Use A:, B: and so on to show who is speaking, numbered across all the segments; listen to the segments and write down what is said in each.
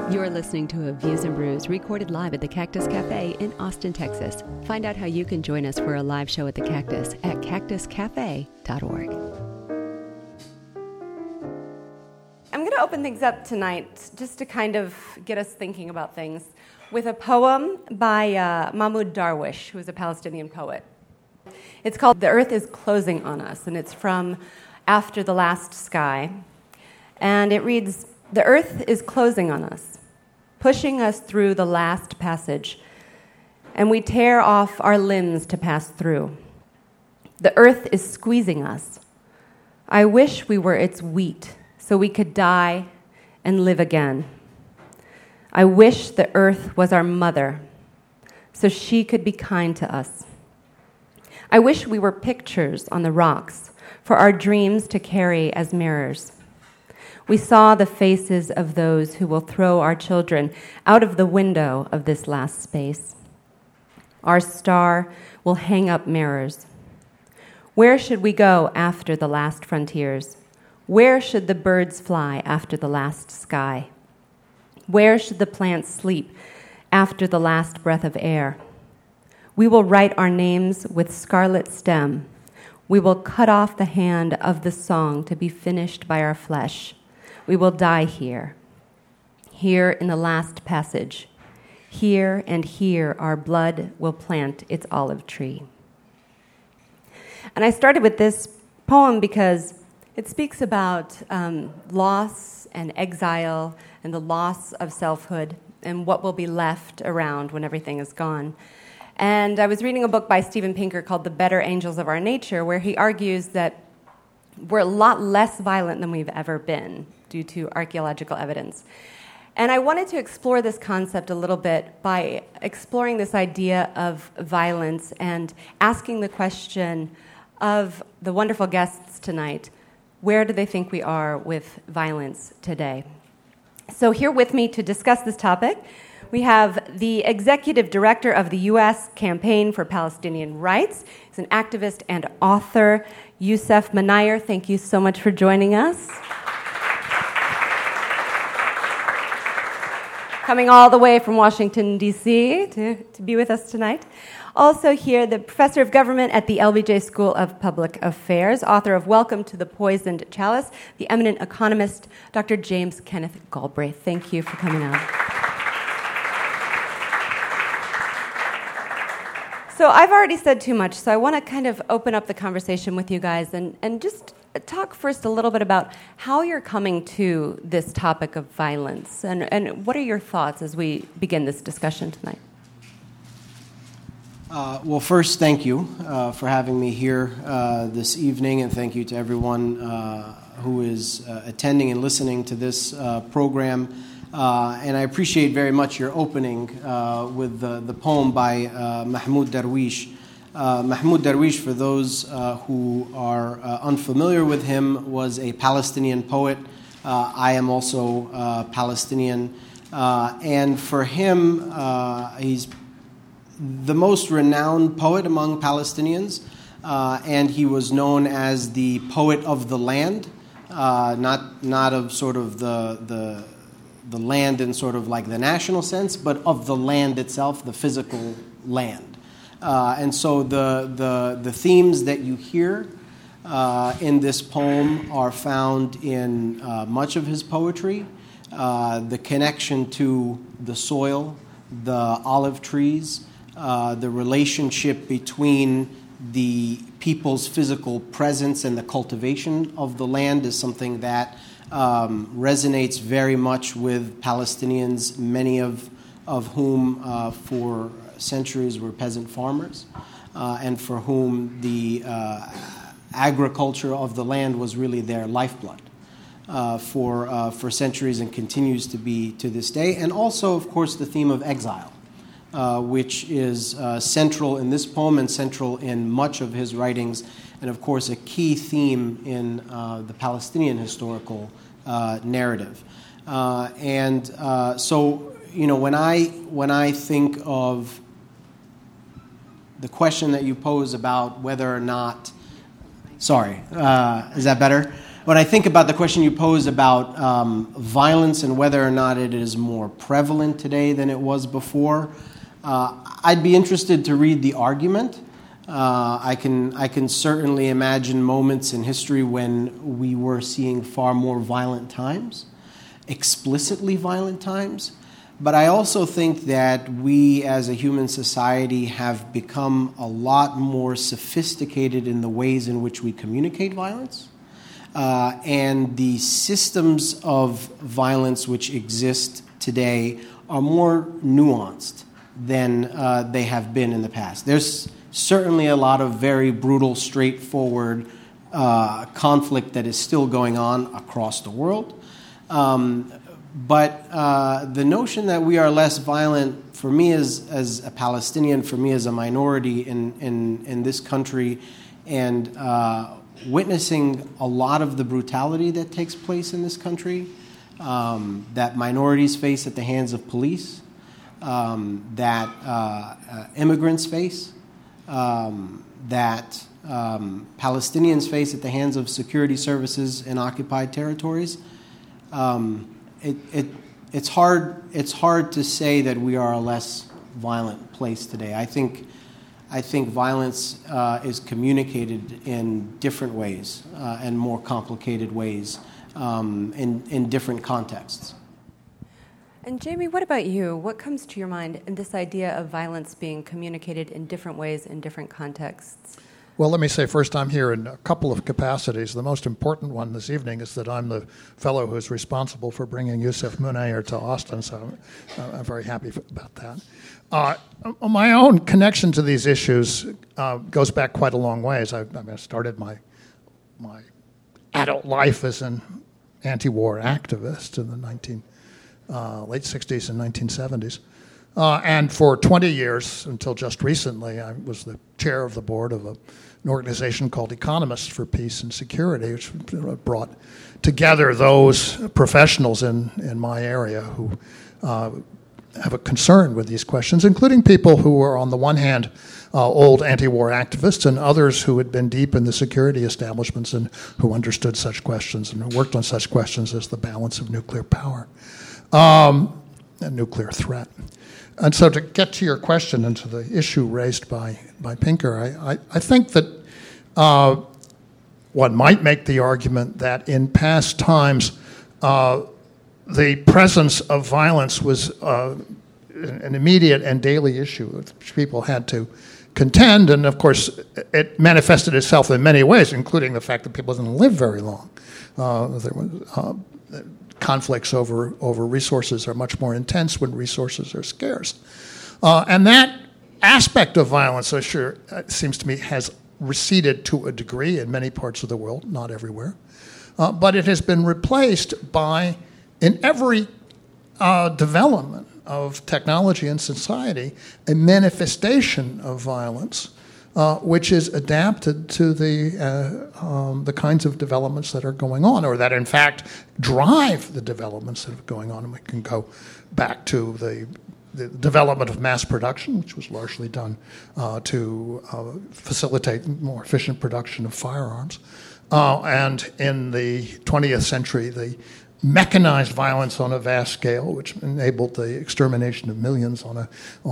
A: You're listening to A Views and Brews recorded live at the Cactus Cafe in Austin, Texas. Find out how you can join us for a live show at the Cactus at cactuscafe.org.
B: I'm going to open things up tonight just to kind of get us thinking about things with a poem by Mahmoud Darwish, who is a Palestinian poet. It's called The Earth is Closing on Us, and it's from After the Last Sky. And it reads, "The earth is closing on us, pushing us through the last passage, and we tear off our limbs to pass through. The earth is squeezing us. I wish we were its wheat, so we could die and live again. I wish the earth was our mother, so she could be kind to us. I wish we were pictures on the rocks for our dreams to carry as mirrors. We saw the faces of those who will throw our children out of the window of this last space. Our star will hang up mirrors. Where should we go after the last frontiers? Where should the birds fly after the last sky? Where should the plants sleep after the last breath of air? We will write our names with scarlet stem. We will cut off the hand of the song to be finished by our flesh. We will die here, here in the last passage. Here and here our blood will plant its olive tree." And I started with this poem because it speaks about loss and exile and the loss of selfhood and what will be left around when everything is gone. And I was reading a book by Steven Pinker called The Better Angels of Our Nature, where he argues that we're a lot less violent than we've ever been due to archaeological evidence. And I wanted to explore this concept a little bit by exploring this idea of violence and asking the question of the wonderful guests tonight, where do they think we are with violence today? So here with me to discuss this topic, we have the executive director of the U.S. Campaign for Palestinian Rights. He's an activist and author, Yousef Munayyer. Thank you so much for joining us. Coming all the way from Washington, D.C. to be with us tonight. Also here, the professor of government at the LBJ School of Public Affairs, author of Welcome to the Poisoned Chalice, the eminent economist, Dr. James Kenneth Galbraith. Thank you for coming out. So I've already said too much, so I want to kind of open up the conversation with you guys and just talk first a little bit about how you're coming to this topic of violence, and what are your thoughts as we begin this discussion tonight?
C: Well, first, thank you for having me here this evening, and thank you to everyone who is attending and listening to this program. And I appreciate very much your opening with the poem by Mahmoud Darwish. Mahmoud Darwish, for those who are unfamiliar with him, was a Palestinian poet. I am also Palestinian. And for him, he's the most renowned poet among Palestinians, and he was known as the poet of the land, not of sort of the land in sort of like the national sense, but of the land itself, the physical land. And so the themes that you hear in this poem are found in much of his poetry. The connection to the soil, the olive trees, the relationship between the people's physical presence and the cultivation of the land is something that resonates very much with Palestinians, many of whom for centuries were peasant farmers, and for whom the agriculture of the land was really their lifeblood for centuries and continues to be to this day. And also, of course, the theme of exile, which is central in this poem and central in much of his writings, and of course a key theme in the Palestinian historical narrative. So, you know, when I think of the question that you pose about whether or not, is that better? When I think about the question you pose about violence and whether or not it is more prevalent today than it was before, I'd be interested to read the argument. I can certainly imagine moments in history when we were seeing far more violent times, explicitly violent times. But I also think that we as a human society have become a lot more sophisticated in the ways in which we communicate violence. And the systems of violence which exist today are more nuanced than they have been in the past. There's certainly a lot of very brutal, straightforward conflict that is still going on across the world. But the notion that we are less violent, for me as a Palestinian, for me as a minority in this country, and witnessing a lot of the brutality that takes place in this country, that minorities face at the hands of police, that immigrants face, that Palestinians face at the hands of security services in occupied territories. It's hard to say that we are a less violent place today. I think violence is communicated in different ways and more complicated ways in different contexts.
B: And Jamie, what about you? What comes to your mind in this idea of violence being communicated in different ways in different contexts?
D: Well, let me say first, I'm here in a couple of capacities. The most important one this evening is that I'm the fellow who's responsible for bringing Yousef Munayyer to Austin, so I'm very happy about that. My own connection to these issues goes back quite a long ways. I started my adult life as an anti-war activist in the late 60s and 1970s. And for 20 years, until just recently, I was the chair of the board of an organization called Economists for Peace and Security, which brought together those professionals in my area who have a concern with these questions, including people who were, on the one hand, old anti-war activists, and others who had been deep in the security establishments and who understood such questions and worked on such questions as the balance of nuclear power and nuclear threat. And so to get to your question and to the issue raised by Pinker, I think that one might make the argument that in past times the presence of violence was an immediate and daily issue which people had to contend, and of course it manifested itself in many ways, including the fact that people didn't live very long. There was conflicts over resources are much more intense when resources are scarce. And that aspect of violence, seems to me, has receded to a degree in many parts of the world, not everywhere. But it has been replaced by, in every development of technology and society, a manifestation of violence which is adapted to the kinds of developments that are going on, or that in fact drive the developments that are going on. And we can go back to the development of mass production, which was largely done to facilitate more efficient production of firearms. And in the 20th century, the mechanized violence on a vast scale, which enabled the extermination of millions on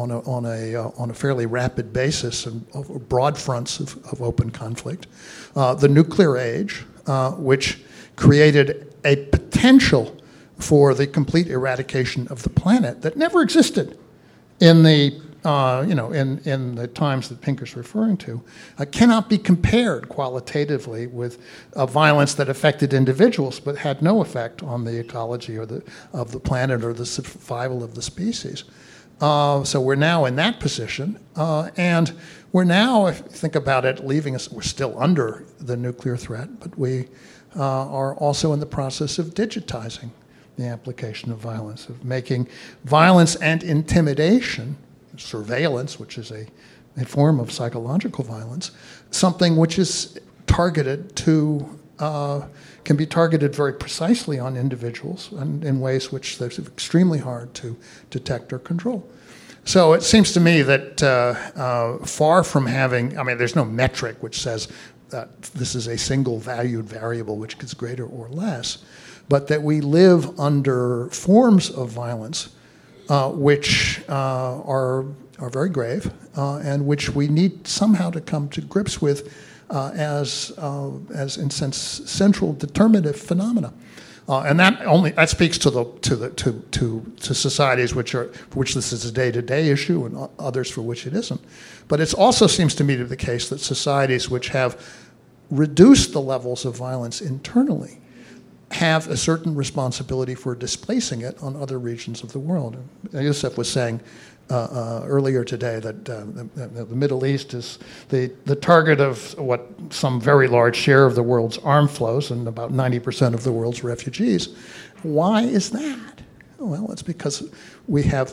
D: a fairly rapid basis and over broad fronts of open conflict. The nuclear age, which created a potential for the complete eradication of the planet that never existed in the in the times that Pinker's referring to, cannot be compared qualitatively with violence that affected individuals but had no effect on the ecology of the planet or the survival of the species. So we're now in that position, and we're now, if you think about it, leaving us, we're still under the nuclear threat, but we are also in the process of digitizing the application of violence, of making violence and intimidation, surveillance, which is a form of psychological violence, something which is targeted to, can be targeted very precisely on individuals and in ways which they're extremely hard to detect or control. So it seems to me that far from having, there's no metric which says that this is a single valued variable which gets greater or less, but that we live under forms of violence which are very grave and which we need somehow to come to grips with as in a sense central determinative phenomena. And that speaks to societies for which this is a day-to-day issue, and others for which it isn't. But it also seems to me to be the case that societies which have reduced the levels of violence internally have a certain responsibility for displacing it on other regions of the world. Youssef was saying earlier today that the Middle East is the target of what some very large share of the world's arm flows and about 90% of the world's refugees. Why is that? Well, it's because we of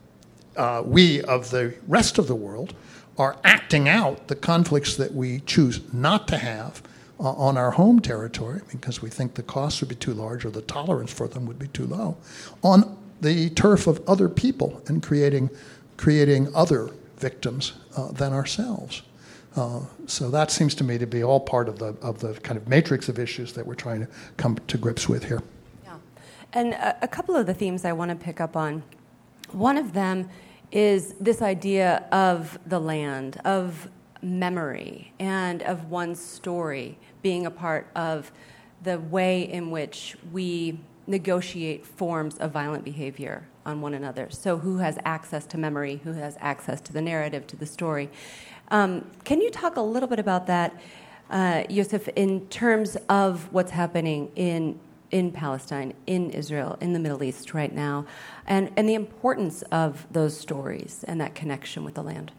D: the rest of the world are acting out the conflicts that we choose not to have on our home territory because we think the costs would be too large or the tolerance for them would be too low, on the turf of other people and creating other victims than ourselves. So that seems to me to be all part of the kind of matrix of issues that we're trying to come to grips with here.
B: Yeah, and a couple of the themes I want to pick up on. One of them is this idea of the land, of memory, and of one's story being a part of the way in which we negotiate forms of violent behavior on one another. So who has access to memory, who has access to the narrative, to the story. Can you talk a little bit about that, Youssef, in terms of what's happening in Palestine, in Israel, in the Middle East right now, and the importance of those stories and that connection with the land?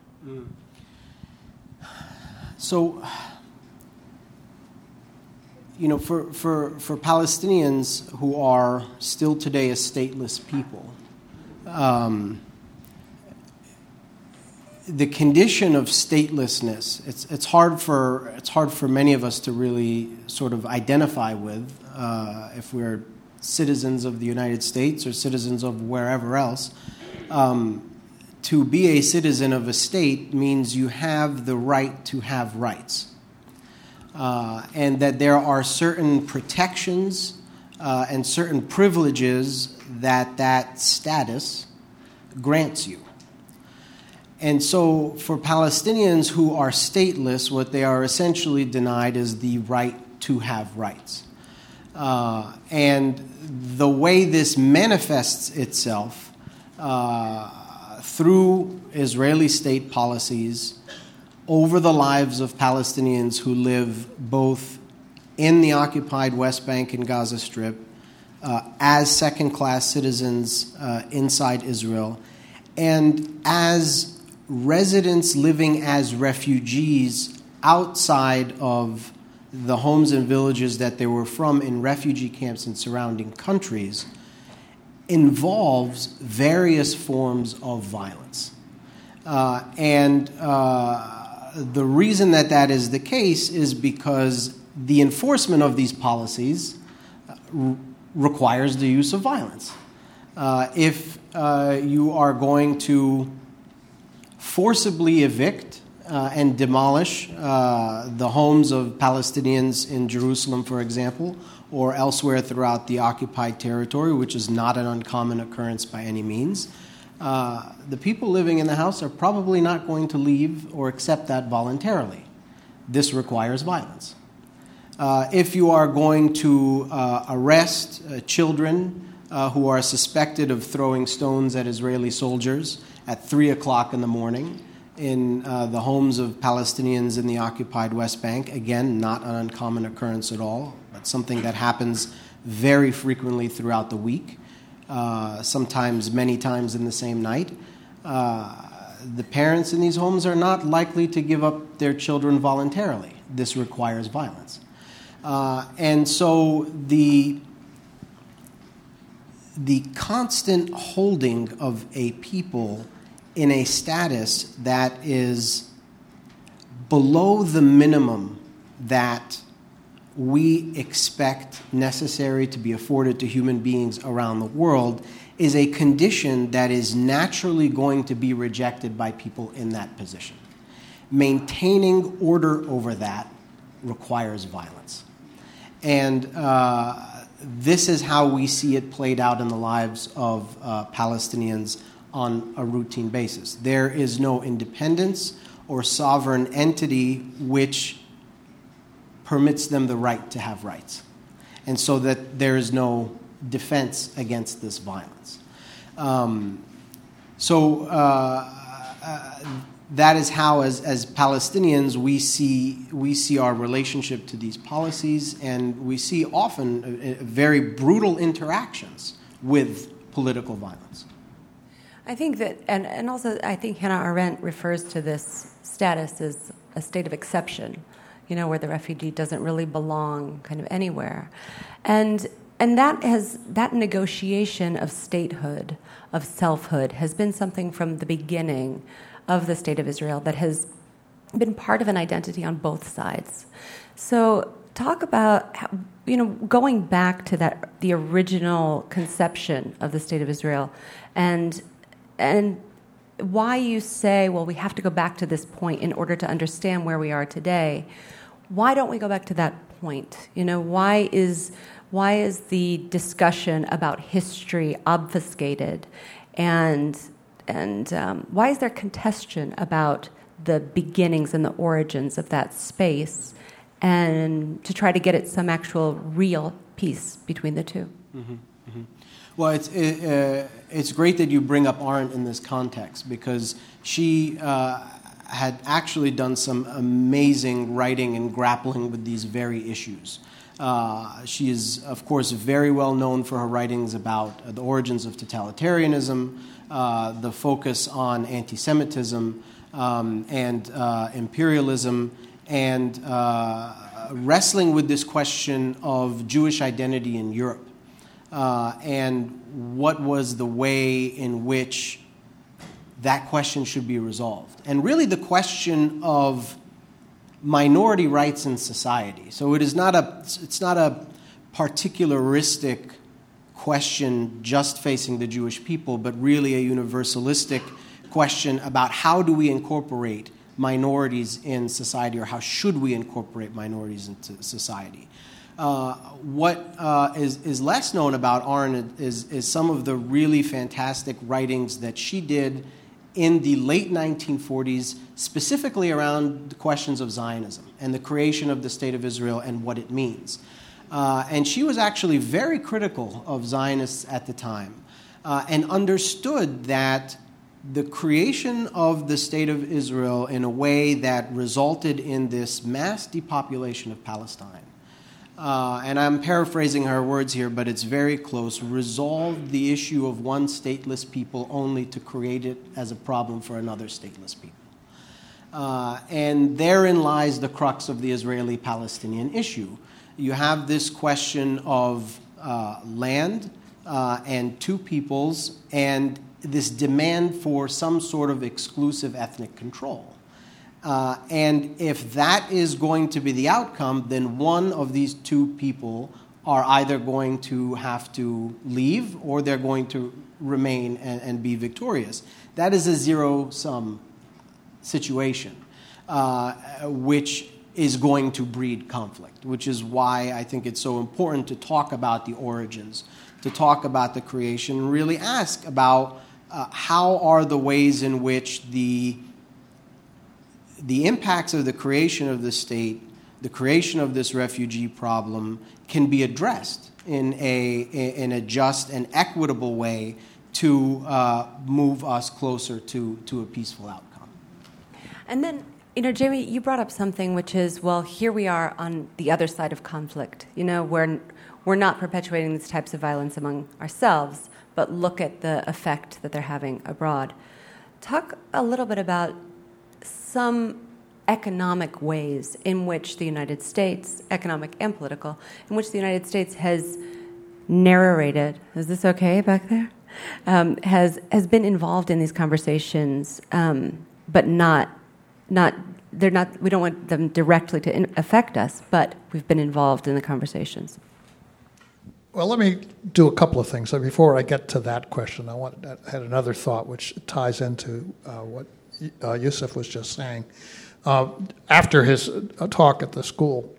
C: So, for Palestinians who are still today a stateless people, the condition of statelessness, it's hard for many of us to really sort of identify with if we're citizens of the United States or citizens of wherever else. To be a citizen of a state means you have the right to have rights. And that there are certain protections and certain privileges that status grants you. And so for Palestinians who are stateless, what they are essentially denied is the right to have rights. And the way this manifests itself through Israeli state policies over the lives of Palestinians who live both in the occupied West Bank and Gaza Strip as second-class citizens inside Israel, and as residents living as refugees outside of the homes and villages that they were from in refugee camps in surrounding countries, involves various forms of violence. The reason that is the case is because the enforcement of these policies requires the use of violence. If you are going to forcibly evict and demolish the homes of Palestinians in Jerusalem, for example, or elsewhere throughout the occupied territory, which is not an uncommon occurrence by any means, the people living in the house are probably not going to leave or accept that voluntarily. This requires violence. If you are going to arrest children who are suspected of throwing stones at Israeli soldiers at 3 o'clock in the morning in the homes of Palestinians in the occupied West Bank, again, not an uncommon occurrence at all, but something that happens very frequently throughout the week. Sometimes many times in the same night. The parents in these homes are not likely to give up their children voluntarily. This requires violence. And so the constant holding of a people in a status that is below the minimum that we expect necessary to be afforded to human beings around the world is a condition that is naturally going to be rejected by people in that position. Maintaining order over that requires violence. And this is how we see it played out in the lives of Palestinians on a routine basis. There is no independence or sovereign entity which permits them the right to have rights. And so that there is no defense against this violence. That is how, as Palestinians, we see our relationship to these policies, and we see often very brutal interactions with political violence.
B: I think that, and also I think Hannah Arendt refers to this status as a state of exception, where the refugee doesn't really belong kind of anywhere. And that negotiation of statehood, of selfhood, has been something from the beginning of the State of Israel that has been part of an identity on both sides. So talk about how, going back to the original conception of the State of Israel, and why you say, well, we have to go back to this point in order to understand where we are today. Why don't we go back to that point? Why is the discussion about history obfuscated, and why is there contention about the beginnings and the origins of that space, and to try to get at some actual real peace between the two?
C: Mm-hmm. Mm-hmm. Well, it's great that you bring up Arendt in this context, because she had actually done some amazing writing and grappling with these very issues. She is, of course, very well known for her writings about the origins of totalitarianism, the focus on anti-Semitism and imperialism, and wrestling with this question of Jewish identity in Europe, and what was the way in which that question should be resolved. And really the question of minority rights in society. So it's not a particularistic question just facing the Jewish people, but really a universalistic question about how do we incorporate minorities in society, or how should we incorporate minorities into society. What is less known about Arendt is some of the really fantastic writings that she did in the late 1940s, specifically around the questions of Zionism and the creation of the State of Israel and what it means. And she was actually very critical of Zionists at the time, and understood that the creation of the State of Israel in a way that resulted in this mass depopulation of Palestine, and I'm paraphrasing her words here, but it's very close, resolved the issue of one stateless people only to create it as a problem for another stateless people. And therein lies the crux of the Israeli-Palestinian issue. You have this question of land and two peoples, and this demand for some sort of exclusive ethnic control. And if that is going to be the outcome, then one of these two people are either going to have to leave, or they're going to remain and be victorious. That is a zero-sum situation, which is going to breed conflict, which is why I think it's so important to talk about the origins, to talk about the creation, and really ask about how are the ways in which the impacts of the creation of the state, the creation of this refugee problem, can be addressed in a just and equitable way to move us closer to a peaceful outcome.
B: And then, Jamie, you brought up something which is, well, here we are on the other side of conflict. We're not perpetuating these types of violence among ourselves, but look at the effect that they're having abroad. Talk a little bit about some economic ways in which the United States, economic and political, in which the United States has narrated, is this okay back there? Has been involved in these conversations, but not they're not. We don't want them directly to affect us, but we've been involved in the conversations.
D: Well, let me do a couple of things. So before I get to that question, I had another thought which ties into what Yusuf was just saying. After his talk at the school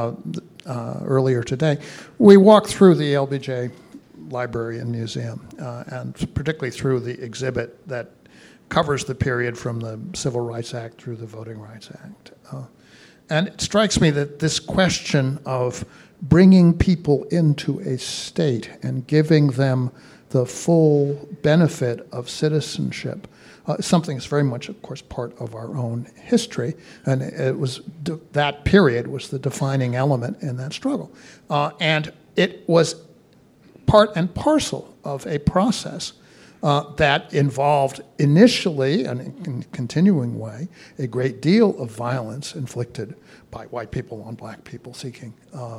D: earlier today, we walked through the LBJ Library and Museum, and particularly through the exhibit that covers the period from the Civil Rights Act through the Voting Rights Act. And it strikes me that this question of bringing people into a state and giving them the full benefit of citizenship is something that's very much, of course, part of our own history. And it was that period was the defining element in that struggle. And it was part and parcel of a process that involved initially, and in a continuing way, a great deal of violence inflicted by white people on black people seeking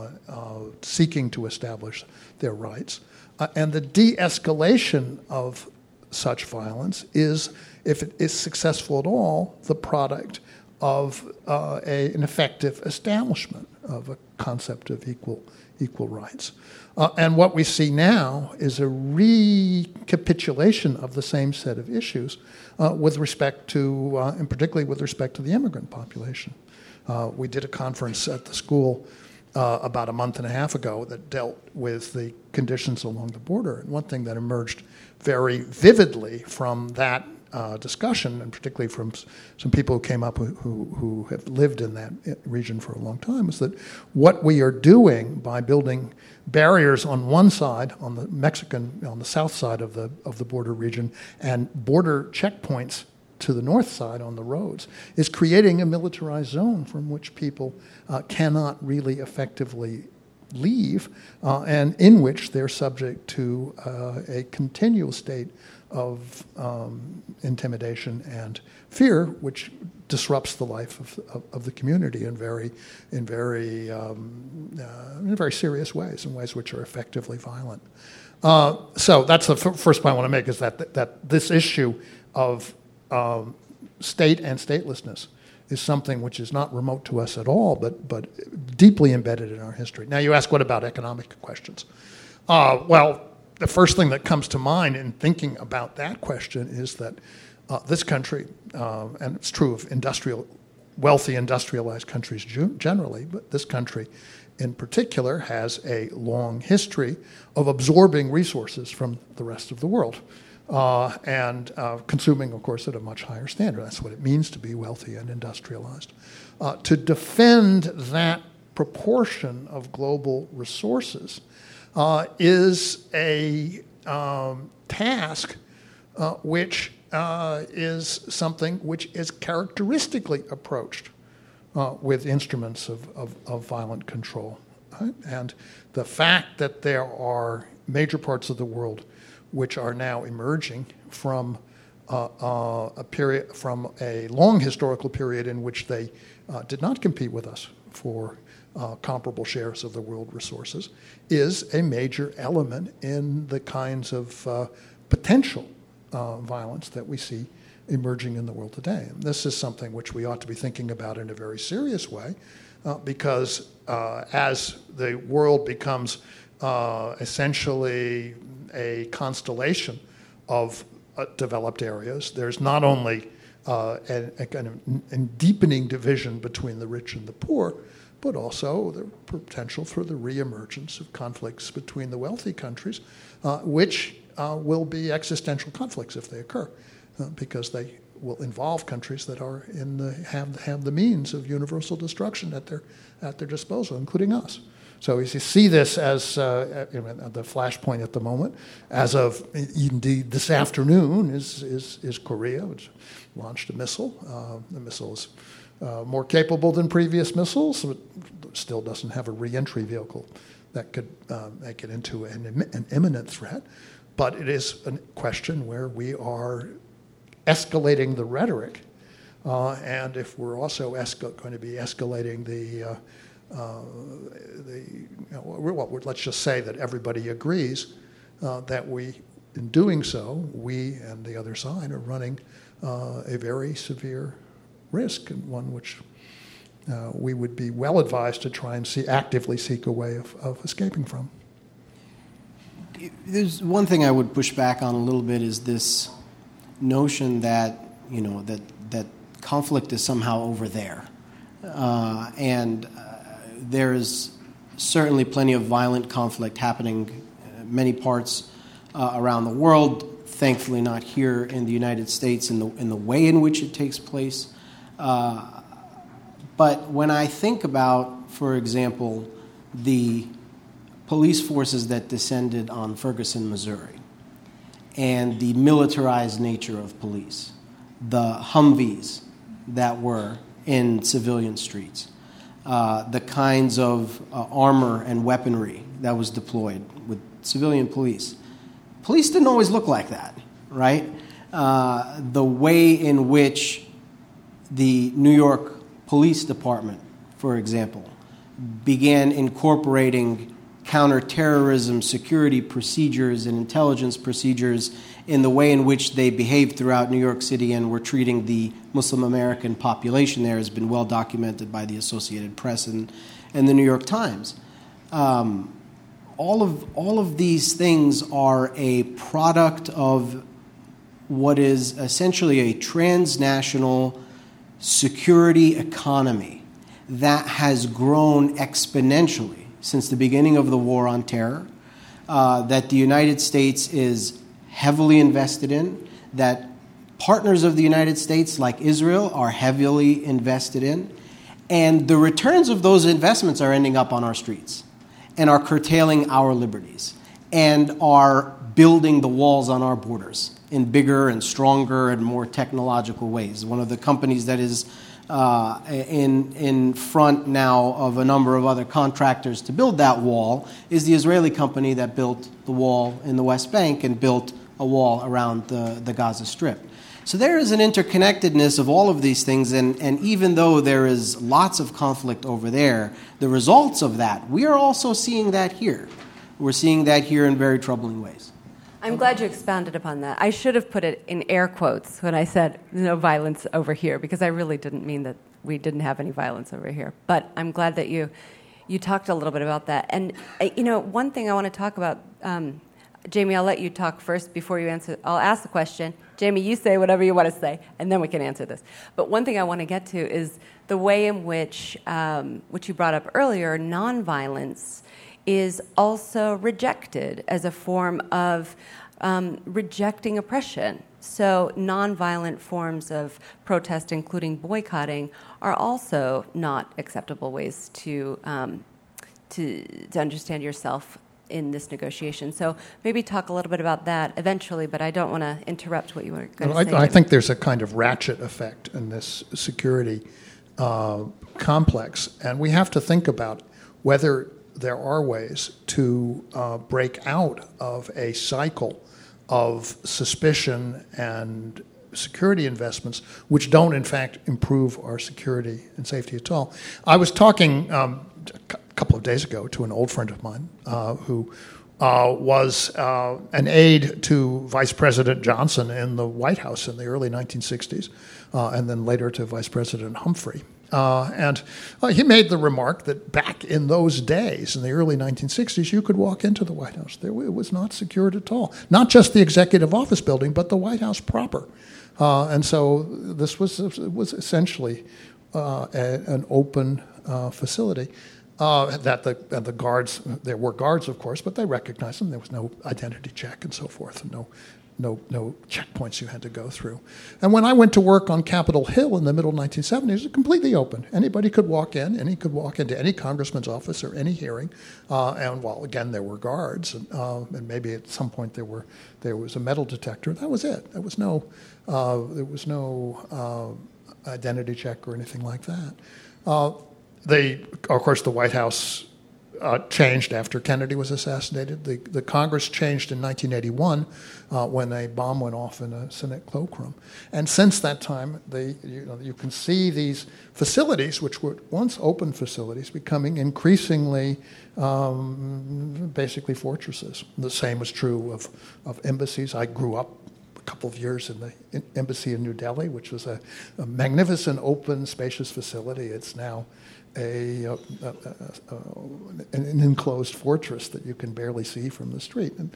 D: to establish their rights. And the de-escalation of such violence is, if it is successful at all, the product of an effective establishment of a concept of equal rights. And what we see now is a recapitulation of the same set of issues with respect to, and particularly with respect to the immigrant population. We did a conference at the school about a month and a half ago that dealt with the conditions along the border. And one thing that emerged very vividly from that discussion, and particularly from some people who came up who have lived in that region for a long time, is that what we are doing by building barriers on one side, on the south side of the border region, and border checkpoints to the north side on the roads, is creating a militarized zone from which people cannot really effectively leave, and in which they're subject to a continual state of intimidation and fear, which disrupts the life of the community in very serious ways, in ways which are effectively violent. So that's the first point I want to make, is that this issue of state and statelessness is something which is not remote to us at all, but deeply embedded in our history. Now, you ask, what about economic questions? Well, the first thing that comes to mind in thinking about that question is that this country, and it's true of wealthy industrialized countries generally, but this country in particular has a long history of absorbing resources from the rest of the world. And consuming, of course, at a much higher standard. That's what it means to be wealthy and industrialized. To defend that proportion of global resources is a task which is something which is characteristically approached with instruments of violent control. Right? And the fact that there are major parts of the world which are now emerging from a long historical period in which they did not compete with us for comparable shares of the world resources, is a major element in the kinds of potential violence that we see emerging in the world today. And this is something which we ought to be thinking about in a very serious way, because as the world becomes essentially a constellation of developed areas, there's not only a kind of deepening division between the rich and the poor, but also the potential for the reemergence of conflicts between the wealthy countries, which will be existential conflicts if they occur, because they will involve countries that are have the means of universal destruction at their disposal, including us. So you see this as the flashpoint at the moment. As of indeed this afternoon is Korea, which launched a missile. The missile is more capable than previous missiles, but still doesn't have a reentry vehicle that could make it into an imminent threat. But it is a question where we are escalating the rhetoric, and if we're also going to be escalating let's just say that everybody agrees that in doing so, we and the other side are running a very severe risk, and one which we would be well advised to try and actively seek a way of escaping from.
C: There's one thing I would push back on a little bit, is this notion that that conflict is somehow over there. There is certainly plenty of violent conflict happening in many parts around the world. Thankfully, not here in the United States in the way in which it takes place. But when I think about, for example, the police forces that descended on Ferguson, Missouri, and the militarized nature of police, the Humvees that were in civilian streets, the kinds of armor and weaponry that was deployed with civilian police. Police didn't always look like that, right? The way in which the New York Police Department, for example, began incorporating counterterrorism security procedures and intelligence procedures in the way in which they behaved throughout New York City and were treating the Muslim American population there has been well documented by the Associated Press and the New York Times. All of these things are a product of what is essentially a transnational security economy that has grown exponentially since the beginning of the War on Terror, that the United States is heavily invested in, that partners of the United States like Israel are heavily invested in, and the returns of those investments are ending up on our streets and are curtailing our liberties and are building the walls on our borders in bigger and stronger and more technological ways. One of the companies that is in front now of a number of other contractors to build that wall is the Israeli company that built the wall in the West Bank and built a wall around the Gaza Strip. So there is an interconnectedness of all of these things, and even though there is lots of conflict over there, the results of that, we are also seeing that here. We're seeing that here in very troubling ways.
B: I'm glad you expounded upon that. I should have put it in air quotes when I said no violence over here, because I really didn't mean that we didn't have any violence over here. But I'm glad that you talked a little bit about that. And, one thing I want to talk about, Jamie, I'll let you talk first before you answer. I'll ask the question. Jamie, you say whatever you want to say, and then we can answer this. But one thing I want to get to is the way in which you brought up earlier, nonviolence is also rejected as a form of rejecting oppression. So nonviolent forms of protest, including boycotting, are also not acceptable ways to understand yourself in this negotiation. So maybe talk a little bit about that eventually, but I don't want to interrupt what you were going to say.
D: I think there's a kind of ratchet effect in this security complex, and we have to think about whether there are ways to break out of a cycle of suspicion and security investments which don't, in fact, improve our security and safety at all. I was talking a couple of days ago to an old friend of mine who was an aide to Vice President Johnson in the White House in the early 1960s, and then later to Vice President Humphrey. And he made the remark that back in those days, in the early 1960s, you could walk into the White House. It was not secured at all. Not just the executive office building, but the White House proper. And so this was essentially an open facility. That the guards, there were guards, of course, but they recognized them. There was no identity check and so forth, and no checkpoints you had to go through. And when I went to work on Capitol Hill in the middle 1970s, it was completely open. Anybody could walk in, and he could walk into any congressman's office or any hearing. And while again there were guards, and maybe at some point there was a metal detector. That was it. There was no identity check or anything like that. Of course, the White House changed after Kennedy was assassinated. The Congress changed in 1981 when a bomb went off in a Senate cloakroom. And since that time, you can see these facilities, which were once open facilities, becoming increasingly basically fortresses. The same was true of embassies. I grew up a couple of years in the embassy in New Delhi, which was a magnificent, open, spacious facility. It's now an enclosed fortress that you can barely see from the street. And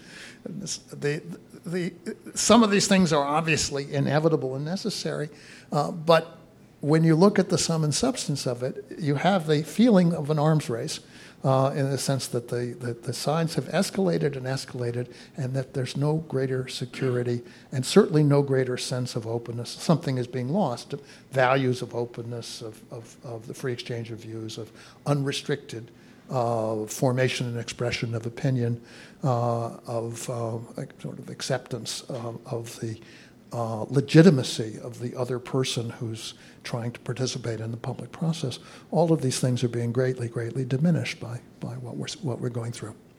D: some of these things are obviously inevitable and necessary, but when you look at the sum and substance of it, you have the feeling of an arms race in the sense that the signs have escalated and escalated, and that there's no greater security and certainly no greater sense of openness. Something is being lost. Values of openness, of the free exchange of views, of unrestricted formation and expression of opinion, of sort of acceptance of the legitimacy of the other person who's trying to participate in the public process. All of these things are being greatly, greatly diminished by what we're going through.